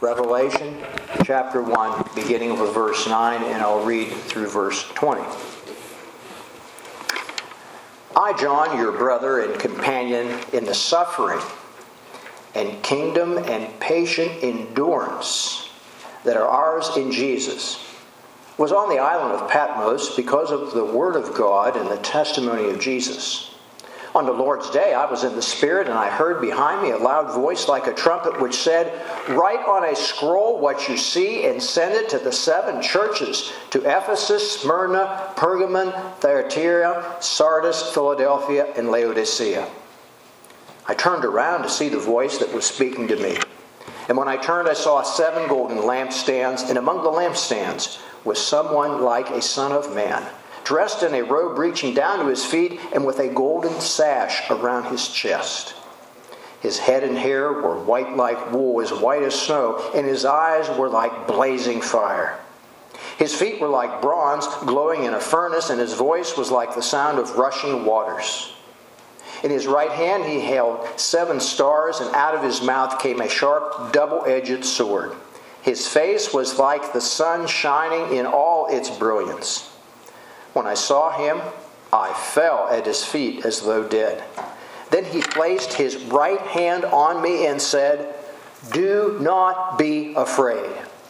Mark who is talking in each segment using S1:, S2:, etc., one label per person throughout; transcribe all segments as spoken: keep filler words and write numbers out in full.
S1: Revelation chapter one, beginning with verse nine, and I'll read through verse twenty. I, John, your brother and companion in the suffering and kingdom and patient endurance that are ours in Jesus, was on the island of Patmos because of the word of God and the testimony of Jesus. On the Lord's day, I was in the Spirit, and I heard behind me a loud voice like a trumpet, which said, "Write on a scroll what you see and send it to the seven churches, to Ephesus, Smyrna, Pergamon, Thyatira, Sardis, Philadelphia, and Laodicea." I turned around to see the voice that was speaking to me. And when I turned, I saw seven golden lampstands, and among the lampstands was someone like a son of man, dressed in a robe reaching down to his feet and with a golden sash around his chest. His head and hair were white like wool, as white as snow, and his eyes were like blazing fire. His feet were like bronze glowing in a furnace, and his voice was like the sound of rushing waters. In his right hand he held seven stars, and out of his mouth came a sharp, double-edged sword. His face was like the sun shining in all its brilliance. When I saw him, I fell at his feet as though dead. Then he placed his right hand on me and said, "Do not be afraid.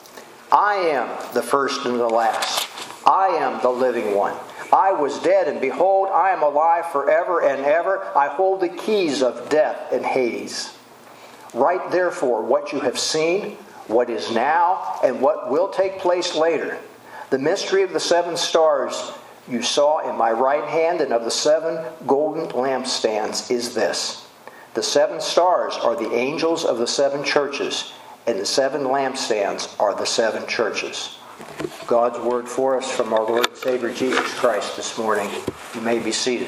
S1: I am the first and the last. I am the living one. I was dead, and behold, I am alive forever and ever. I hold the keys of death and Hades. Write therefore what you have seen, what is now, and what will take place later. The mystery of the seven stars you saw in my right hand and of the seven golden lampstands is this. The seven stars are the angels of the seven churches, and the seven lampstands are the seven churches." God's word for us from our Lord and Savior Jesus Christ this morning. You may be seated.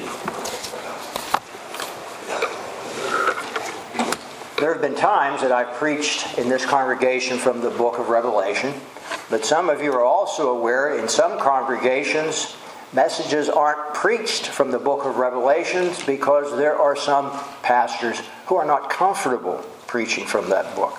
S1: There have been times that I've preached in this congregation from the book of Revelation, but some of you are also aware in some congregations messages aren't preached from the book of Revelations because there are some pastors who are not comfortable preaching from that book.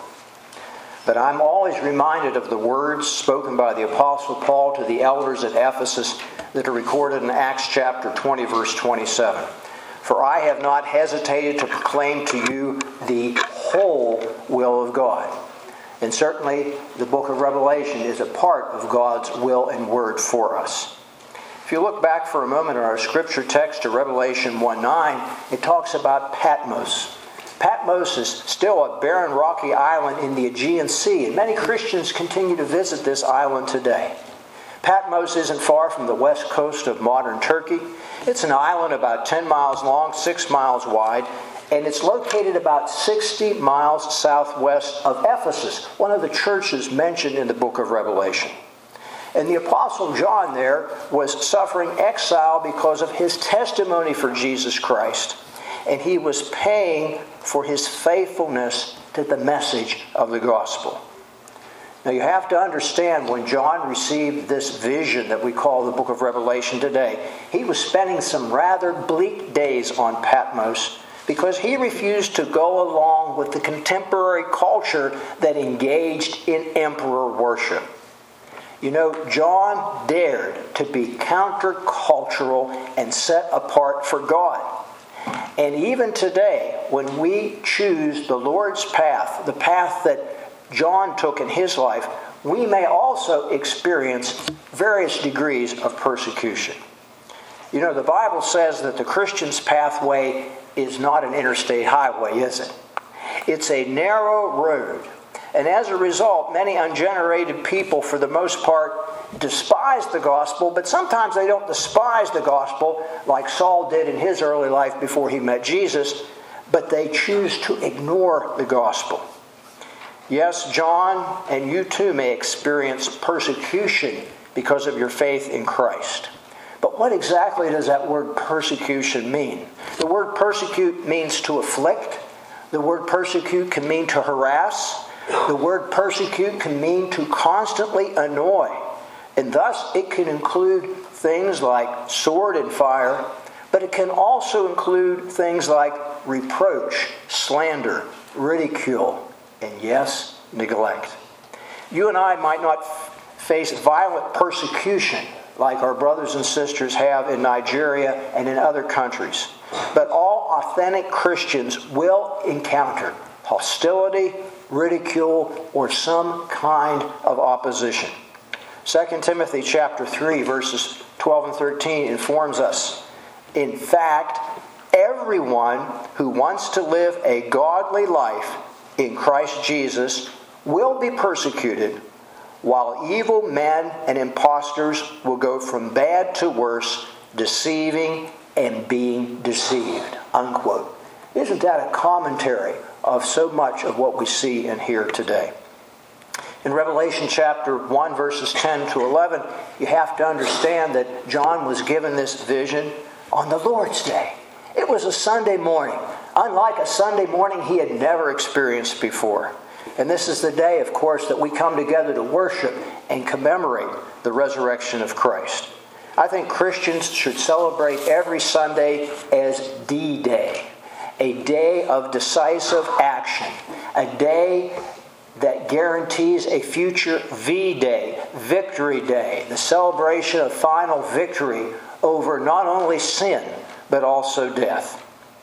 S1: But I'm always reminded of the words spoken by the Apostle Paul to the elders at Ephesus that are recorded in Acts chapter twenty, verse twenty-seven. "For I have not hesitated to proclaim to you the whole will of God." And certainly the book of Revelation is a part of God's will and word for us. If you look back for a moment in our scripture text to Revelation one nine, it talks about Patmos. Patmos is still a barren, rocky island in the Aegean Sea, and many Christians continue to visit this island today. Patmos isn't far from the west coast of modern Turkey. It's an island about ten miles long, six miles wide, and it's located about sixty miles southwest of Ephesus, one of the churches mentioned in the book of Revelation. And the Apostle John there was suffering exile because of his testimony for Jesus Christ. And he was paying for his faithfulness to the message of the gospel. Now you have to understand, when John received this vision that we call the book of Revelation today, he was spending some rather bleak days on Patmos because he refused to go along with the contemporary culture that engaged in emperor worship. You know, John dared to be countercultural and set apart for God. And even today, when we choose the Lord's path, the path that John took in his life, we may also experience various degrees of persecution. You know, the Bible says that the Christian's pathway is not an interstate highway, is it? It's a narrow road. And as a result, many ungenerated people, for the most part, despise the gospel, but sometimes they don't despise the gospel like Saul did in his early life before he met Jesus, but they choose to ignore the gospel. Yes, John, and you too may experience persecution because of your faith in Christ. But what exactly does that word persecution mean? The word persecute means to afflict. The word persecute can mean to harass. The word persecute can mean to constantly annoy. And thus it can include things like sword and fire, but it can also include things like reproach, slander, ridicule, and yes, neglect. You and I might not f- face violent persecution like our brothers and sisters have in Nigeria and in other countries. But all authentic Christians will encounter hostility, ridicule, or some kind of opposition. Second Timothy chapter three, verses twelve and thirteen informs us, in fact, everyone who wants to live a godly life in Christ Jesus will be persecuted, while evil men and impostors will go from bad to worse, deceiving and being deceived. Unquote. Isn't that a commentary of so much of what we see and hear today? In Revelation chapter one, verses ten to eleven, you have to understand that John was given this vision on the Lord's Day. It was a Sunday morning, unlike a Sunday morning he had never experienced before. And this is the day, of course, that we come together to worship and commemorate the resurrection of Christ. I think Christians should celebrate every Sunday as D-Day, a day of decisive action, a day that guarantees a future V-Day, Victory Day, the celebration of final victory over not only sin, but also death.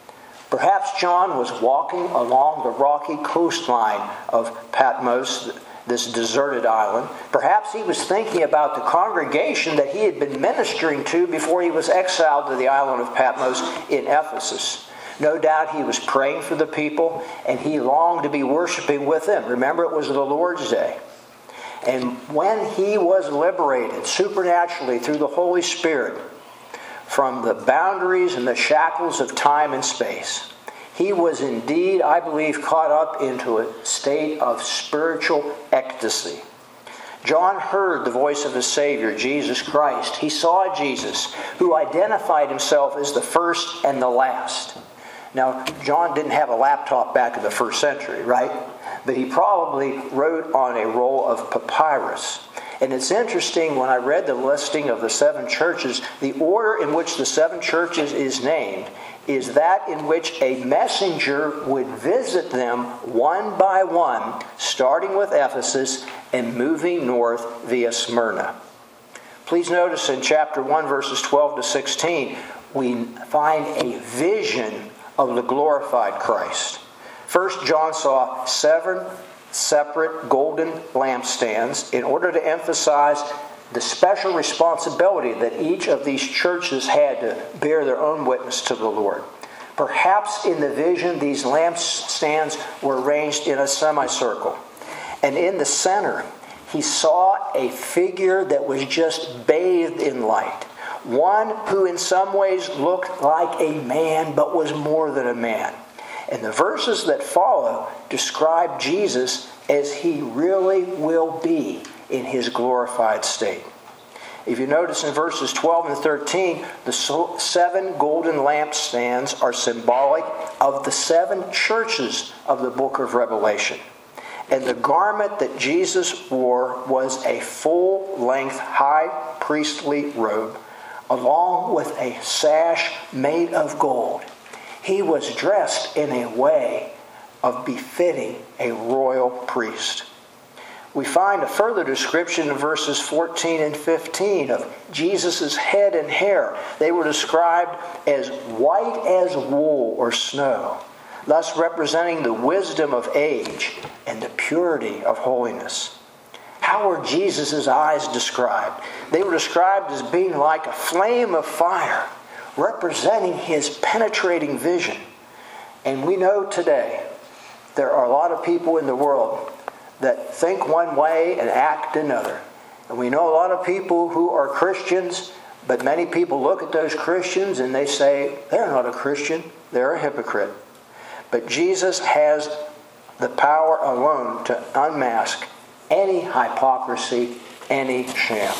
S1: Perhaps John was walking along the rocky coastline of Patmos, this deserted island. Perhaps he was thinking about the congregation that he had been ministering to before he was exiled to the island of Patmos in Ephesus. No doubt he was praying for the people, and he longed to be worshiping with them. Remember, it was the Lord's Day. And when he was liberated supernaturally through the Holy Spirit from the boundaries and the shackles of time and space, he was indeed, I believe, caught up into a state of spiritual ecstasy. John heard the voice of his Savior, Jesus Christ. He saw Jesus, who identified himself as the first and the last. Now, John didn't have a laptop back in the first century, right? But he probably wrote on a roll of papyrus. And it's interesting, when I read the listing of the seven churches, the order in which the seven churches is named is that in which a messenger would visit them one by one, starting with Ephesus and moving north via Smyrna. Please notice in chapter one, verses twelve to sixteen, we find a vision of the glorified Christ. First, John saw seven separate golden lampstands in order to emphasize the special responsibility that each of these churches had to bear their own witness to the Lord. Perhaps in the vision, these lampstands were arranged in a semicircle. And in the center, he saw a figure that was just bathed in light. One who in some ways looked like a man, but was more than a man. And the verses that follow describe Jesus as he really will be in his glorified state. If you notice in verses twelve and thirteen, the seven golden lampstands are symbolic of the seven churches of the book of Revelation. And the garment that Jesus wore was a full-length high priestly robe, along with a sash made of gold. He was dressed in a way of befitting a royal priest. We find a further description in verses fourteen and fifteen of Jesus' head and hair. They were described as white as wool or snow, thus representing the wisdom of age and the purity of holiness. How were Jesus' eyes described? They were described as being like a flame of fire, representing his penetrating vision. And we know today there are a lot of people in the world that think one way and act another. And we know a lot of people who are Christians, but many people look at those Christians and they say, they're not a Christian, they're a hypocrite. But Jesus has the power alone to unmask any hypocrisy, any sham.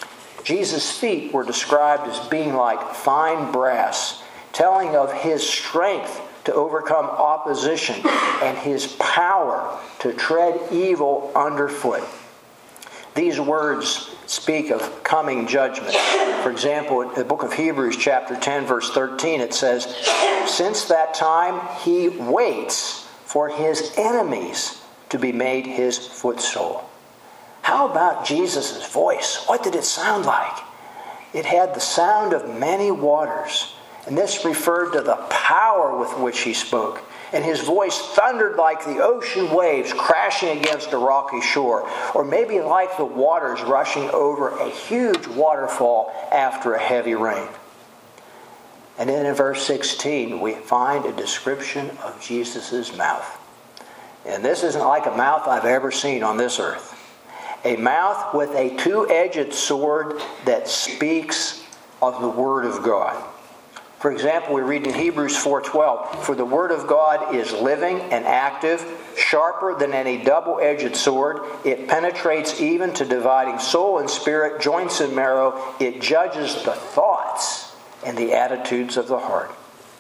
S1: Jesus' feet were described as being like fine brass, telling of his strength to overcome opposition and his power to tread evil underfoot. These words speak of coming judgment. For example, in the book of Hebrews chapter ten, verse thirteen, it says, "Since that time he waits for his enemies to be made his footstool." How about Jesus' voice? What did it sound like? It had the sound of many waters. And this referred to the power with which he spoke. And his voice thundered like the ocean waves crashing against a rocky shore, or maybe like the waters rushing over a huge waterfall after a heavy rain. And then in verse sixteen, we find a description of Jesus' mouth. And this isn't like a mouth I've ever seen on this earth. A mouth with a two-edged sword that speaks of the Word of God. For example, we read in Hebrews four twelve, "For the Word of God is living and active, sharper than any double-edged sword. It penetrates even to dividing soul and spirit, joints and marrow. It judges the thoughts and the attitudes of the heart."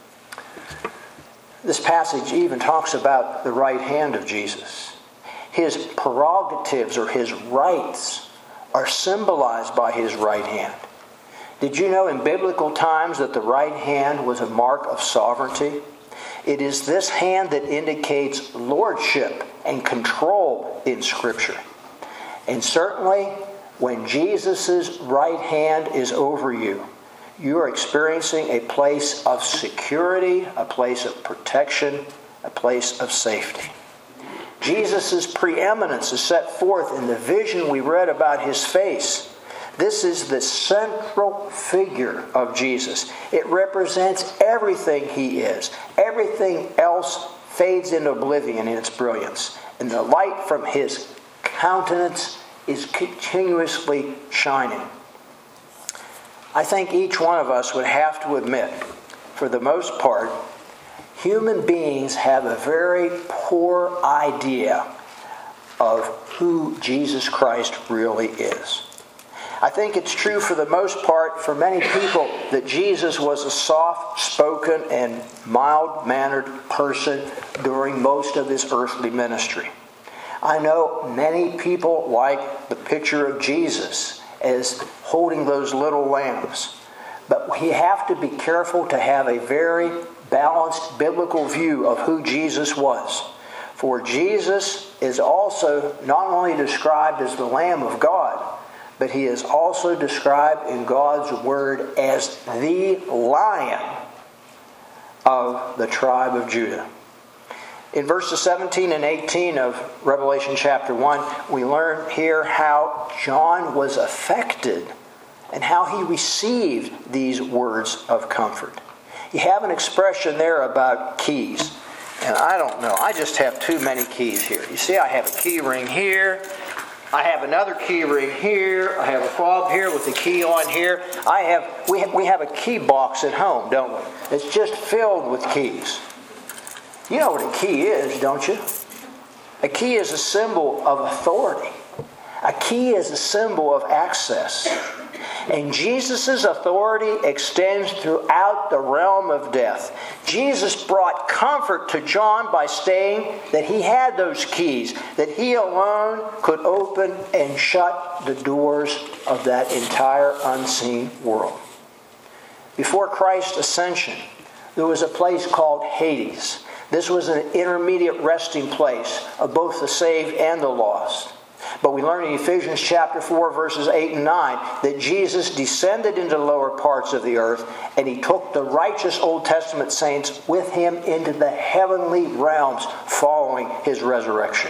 S1: This passage even talks about the right hand of Jesus. His prerogatives or his rights are symbolized by his right hand. Did you know in biblical times that the right hand was a mark of sovereignty? It is this hand that indicates lordship and control in Scripture. And certainly, when Jesus' right hand is over you, you are experiencing a place of security, a place of protection, a place of safety. Jesus' preeminence is set forth in the vision we read about his face. This is the central figure of Jesus. It represents everything he is. Everything else fades into oblivion in its brilliance. And the light from his countenance is continuously shining. I think each one of us would have to admit, for the most part, human beings have a very poor idea of who Jesus Christ really is. I think it's true for the most part for many people that Jesus was a soft-spoken and mild-mannered person during most of his earthly ministry. I know many people like the picture of Jesus as holding those little lambs. But we have to be careful to have a very balanced biblical view of who Jesus was. For Jesus is also not only described as the Lamb of God, but he is also described in God's Word as the Lion of the tribe of Judah. In verses seventeen and eighteen of Revelation chapter one, we learn here how John was affected and how he received these words of comfort. You have an expression there about keys. And I don't know, I just have too many keys here. You see, I have a key ring here. I have another key ring here. I have a fob here with the key on here. I have we, we have a key box at home, don't we? It's just filled with keys. You know what a key is, don't you? A key is a symbol of authority. A key is a symbol of access. And Jesus' authority extends throughout the realm of death. Jesus brought comfort to John by saying that he had those keys, that he alone could open and shut the doors of that entire unseen world. Before Christ's ascension, there was a place called Hades. This was an intermediate resting place of both the saved and the lost. But we learn in Ephesians chapter four, verses eight and nine, that Jesus descended into the lower parts of the earth, and he took the righteous Old Testament saints with him into the heavenly realms following his resurrection.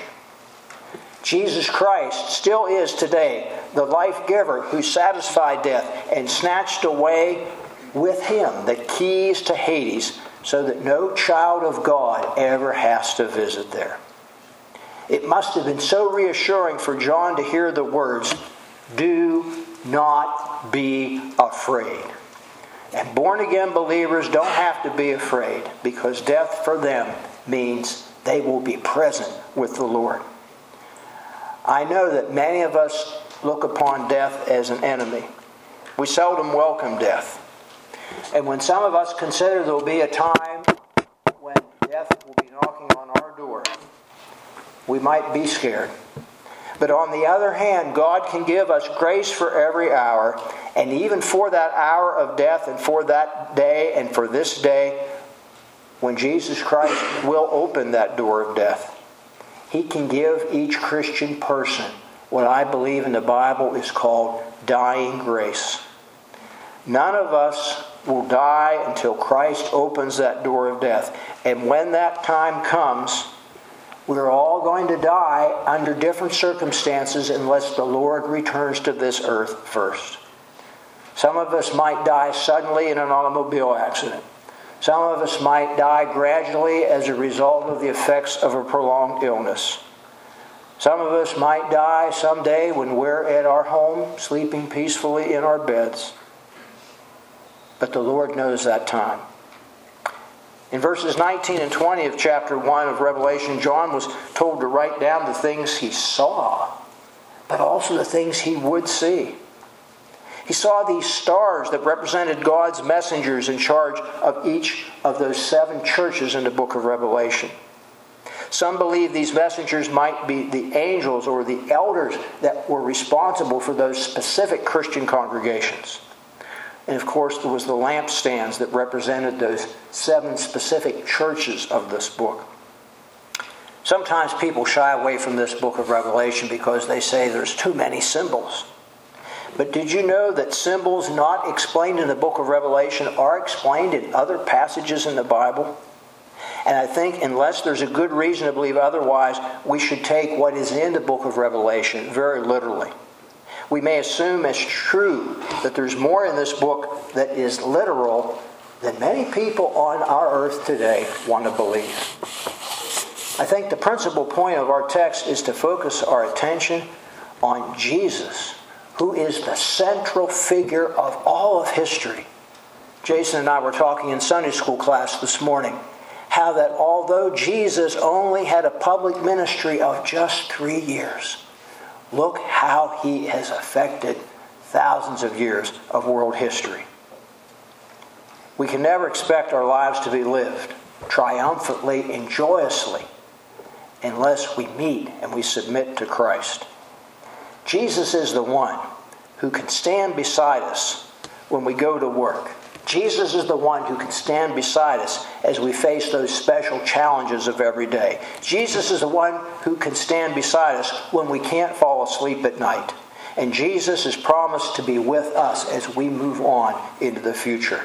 S1: Jesus Christ still is today the life giver who satisfied death and snatched away with him the keys to Hades, so that no child of God ever has to visit there. It must have been so reassuring for John to hear the words, "Do not be afraid." And born-again believers don't have to be afraid, because death for them means they will be present with the Lord. I know that many of us look upon death as an enemy. We seldom welcome death. And when some of us consider there will be a time when death will be knocking on our door, we might be scared. But on the other hand, God can give us grace for every hour. And even for that hour of death and for that day and for this day, when Jesus Christ will open that door of death, he can give each Christian person what I believe in the Bible is called dying grace. None of us will die until Christ opens that door of death. And when that time comes, we're all going to die under different circumstances unless the Lord returns to this earth first. Some of us might die suddenly in an automobile accident. Some of us might die gradually as a result of the effects of a prolonged illness. Some of us might die someday when we're at our home, sleeping peacefully in our beds. But the Lord knows that time. In verses nineteen and twenty of chapter one of Revelation, John was told to write down the things he saw, but also the things he would see. He saw these stars that represented God's messengers in charge of each of those seven churches in the book of Revelation. Some believe these messengers might be the angels or the elders that were responsible for those specific Christian congregations. And of course, there was the lampstands that represented those seven specific churches of this book. Sometimes people shy away from this book of Revelation because they say there's too many symbols. But did you know that symbols not explained in the book of Revelation are explained in other passages in the Bible? And I think unless there's a good reason to believe otherwise, we should take what is in the book of Revelation very literally. We may assume as true that there's more in this book that is literal than many people on our earth today want to believe. I think the principal point of our text is to focus our attention on Jesus, who is the central figure of all of history. Jason and I were talking in Sunday school class this morning how that although Jesus only had a public ministry of just three years, look how he has affected thousands of years of world history. We can never expect our lives to be lived triumphantly and joyously unless we meet and we submit to Christ. Jesus is the one who can stand beside us when we go to work. Jesus is the one who can stand beside us as we face those special challenges of every day. Jesus is the one who can stand beside us when we can't fall asleep at night. And Jesus has promised to be with us as we move on into the future.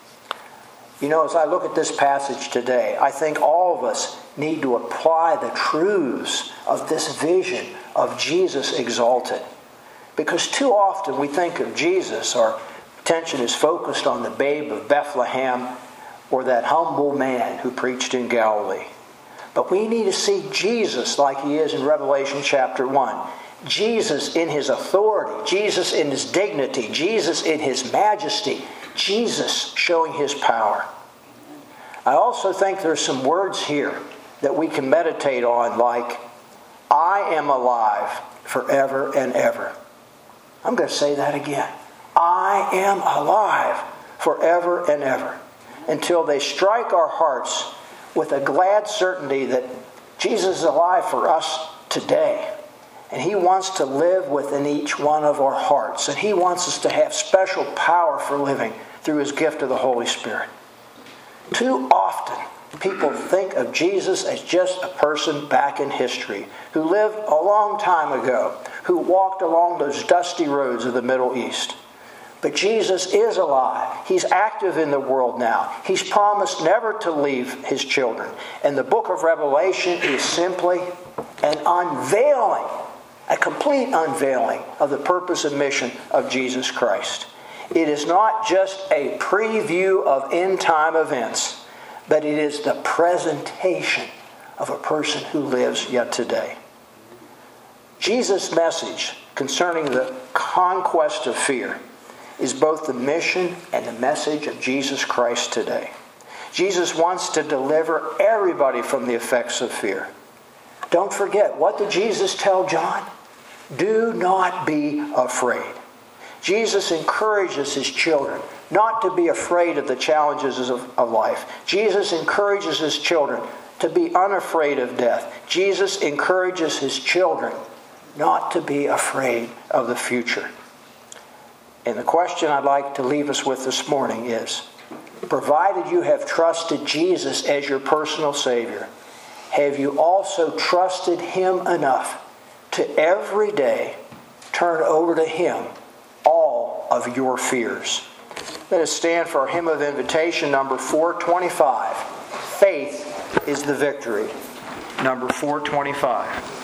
S1: You know, as I look at this passage today, I think all of us need to apply the truths of this vision of Jesus exalted. Because too often we think of Jesus, our attention is focused on the babe of Bethlehem or that humble man who preached in Galilee. But we need to see Jesus like he is in Revelation chapter one. Jesus in his authority, Jesus in his dignity, Jesus in his majesty, Jesus showing his power. I also think there's some words here that we can meditate on, like, I am alive forever and ever. I'm going to say that again. I am alive forever and ever, until they strike our hearts with a glad certainty that Jesus is alive for us today. And he wants to live within each one of our hearts. And he wants us to have special power for living through his gift of the Holy Spirit. Too often, people think of Jesus as just a person back in history who lived a long time ago, who walked along those dusty roads of the Middle East. But Jesus is alive. He's active in the world now. He's promised never to leave his children. And the book of Revelation is simply an unveiling, a complete unveiling of the purpose and mission of Jesus Christ. It is not just a preview of end-time events, but it is the presentation of a person who lives yet today. Jesus' message concerning the conquest of fear is both the mission and the message of Jesus Christ today. Jesus wants to deliver everybody from the effects of fear. Don't forget, what did Jesus tell John? Do not be afraid. Jesus encourages his children not to be afraid of the challenges of, of life. Jesus encourages his children to be unafraid of death. Jesus encourages his children not to be afraid of the future. And the question I'd like to leave us with this morning is, provided you have trusted Jesus as your personal Savior, have you also trusted him enough to every day turn over to Him all of your fears. Let us stand for our hymn of invitation, number four twenty-five. Faith is the victory. Number four twenty-five.